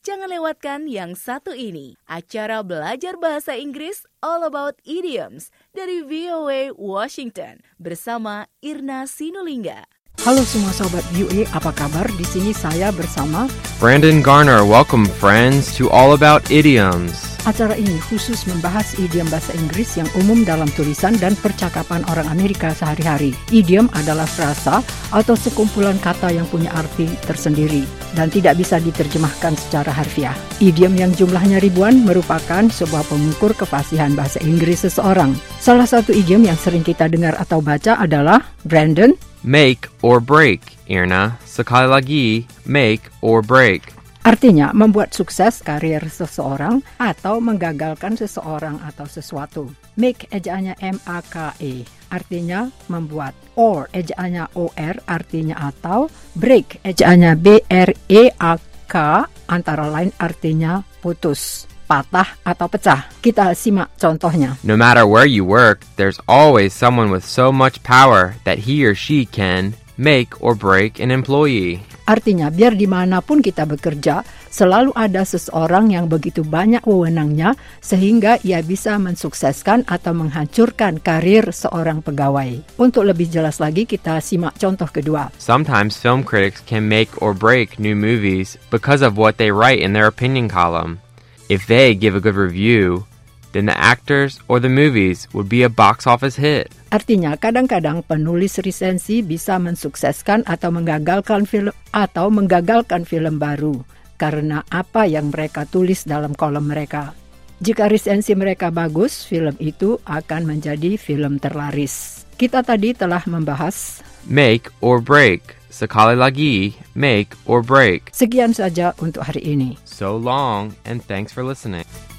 Jangan lewatkan yang satu ini, acara belajar bahasa Inggris All About Idioms dari VOA Washington bersama Irna Sinulinga. Halo semua sobat VOA, apa kabar? Di sini saya bersama Brandon Garner. Welcome friends to All About Idioms. Acara ini khusus membahas idiom bahasa Inggris yang umum dalam tulisan dan percakapan orang Amerika sehari-hari. Idiom adalah frasa atau sekumpulan kata yang punya arti tersendiri dan tidak bisa diterjemahkan secara harfiah. Idiom yang jumlahnya ribuan merupakan sebuah pengukur kefasihan bahasa Inggris seseorang. Salah satu idiom yang sering kita dengar atau baca adalah Brandon, Make or break. Irna, sekali lagi, make or break. Artinya membuat sukses karir seseorang atau menggagalkan seseorang atau sesuatu. Make ejaannya M-A-K-E, artinya membuat. Or ejaannya O-R, artinya atau. Break ejaannya B-R-E-A-K, antara lain artinya putus, patah atau pecah. Kita simak contohnya. No matter where you work, there's always someone with so much power that he or she can make or break an employee. Artinya, biar dimanapun kita bekerja, selalu ada seseorang yang begitu banyak wewenangnya sehingga ia bisa mensukseskan atau menghancurkan karir seorang pegawai. Untuk lebih jelas lagi, kita simak contoh kedua. Sometimes film critics can make or break new movies because of what they write in their opinion column. If they give a good review, then the actors or the movies would be a box office hit. Artinya, kadang-kadang penulis resensi bisa mensukseskan atau menggagalkan film baru karena apa yang mereka tulis dalam kolom mereka. Jika resensi mereka bagus, film itu akan menjadi film terlaris. Kita tadi telah membahas Make or break. Sekali lagi, make or break. Sekian saja untuk hari ini. So long, and thanks for listening.